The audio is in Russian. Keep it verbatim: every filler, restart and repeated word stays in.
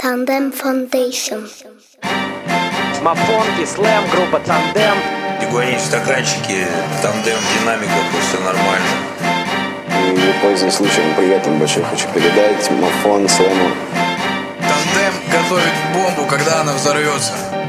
Tandem Foundation. Мафон и Слэм, группа Тандем. И гонить стаканчики, Тандем, динамика, то все нормально. И, пользуясь случаем, привет им большой хочу передать Мафон, Слэму. Тандем готовит бомбу, когда она взорвется.